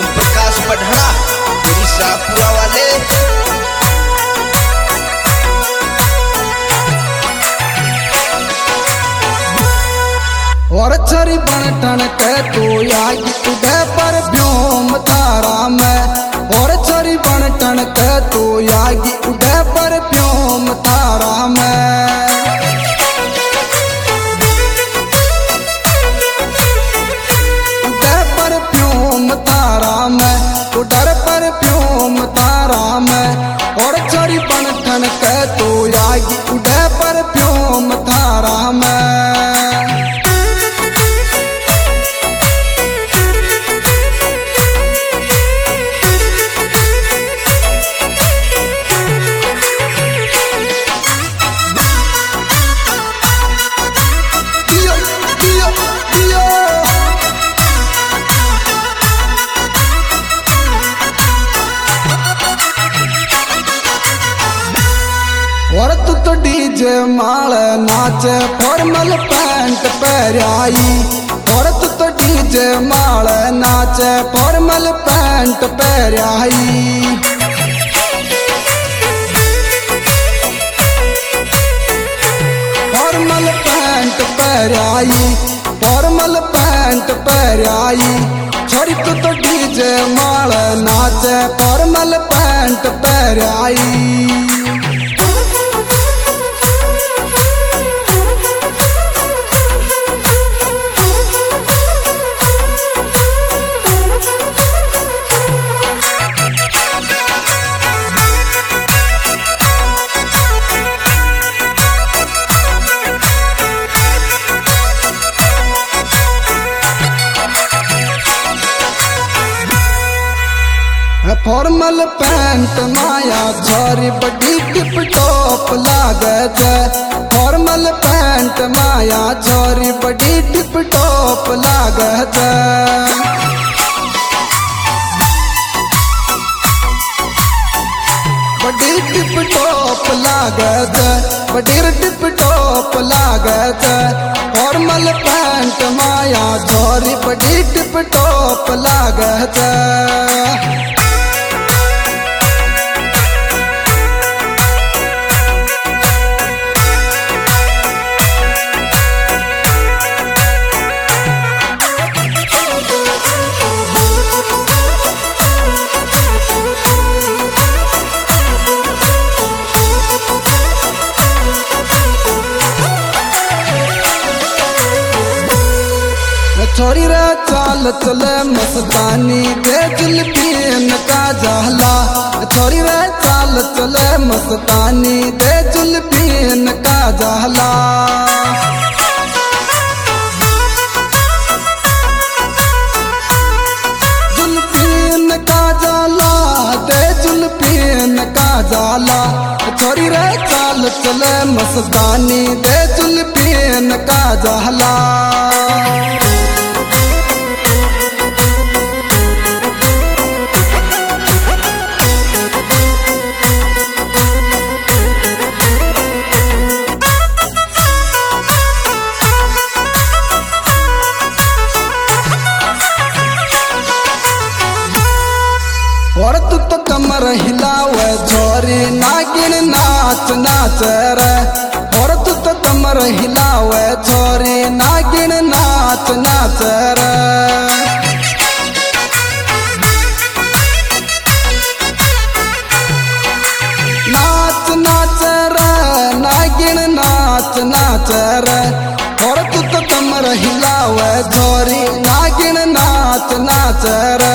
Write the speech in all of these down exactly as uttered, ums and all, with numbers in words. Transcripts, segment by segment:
ओम प्रकाश बढ़ा शाहपुरा वाले और छरी बनटन के तो आगी उड़े पर व्योम तारा में और छरी बनटन के तो आगी उड़े पर व्योम तारा में उड़े पर व्योम तारा में उड़र पर व्योम तारा में और छरी बनटन के तो आगी उड़े पर व्योम तारा में और तू तो डीजे माल नाचे फॉर्मल पैंट पहराई और तू तो डीजे माल नाचे फॉर्मल पैंट पहराई फॉर्मल पैंट पहराई फॉर्मल पैंट पहराई छोरी तू तो डीजे माल नाचे फॉर्मल पैंट पहराई फॉर्मल पैंट माया छोरी बड़ी टिप टॉप लागत फॉर्मल पैंट माया छोरी बड़ी टिप टॉप लागत बड़ी टिप टॉप लागत बड़ी टिप टॉप लागत फॉर्मल पैंट माया छोरी बड़ी टिप टॉप लागत छोरी रे चाल चले मस्तानी दे जुल्फिन का जहला छोरी रे चाल चले मस्तानी दे जुल्फिन का जहला जुल्फिन का जाला दे जुल्फिन का जाला छोरी रे चाल चले मस्तानी दे जुल्फिन का जहला और तू तो कमर हिलावे छोरी नागिन नाच नाच रे और तू तो कमर हिलावे छोरी नागिन नाच नाच रे नाच नाच रे नागिन नाच नाच रे और तू तो कमर हिलावे छोरी नागिन नाच नाच रे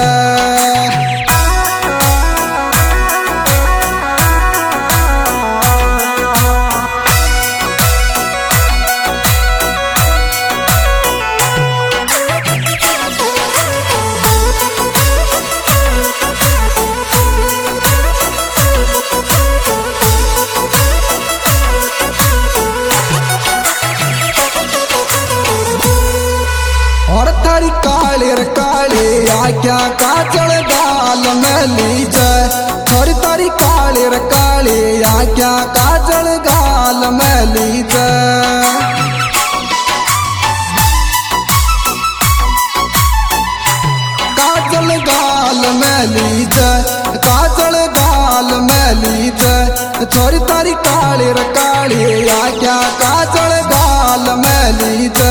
और थारी काली रे काली आख्या काजल गाल में लीजे और तारी काली रे काली आख्या काजल गाल में लीजे काजल गाल मैली ज काजल गाल मैली ज छोरी तारी काली रे काली आ क्या काजल गाल मैली ज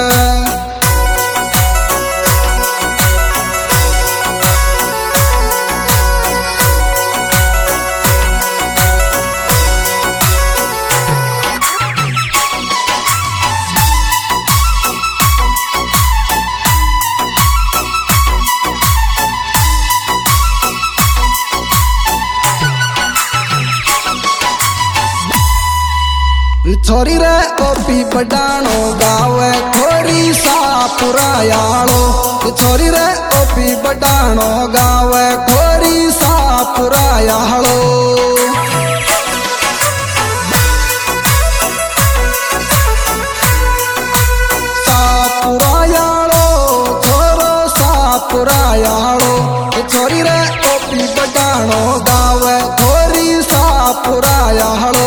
छोरी रे ओपी बडानो गावे खोरी सापुरायालो छोरी रे ओपी बडानो गावे खोरी सापुरायालो सापुरायालो छोरो सापुरायालो छोरी रे ओपी बडानो गावे खोरी सापुरायालो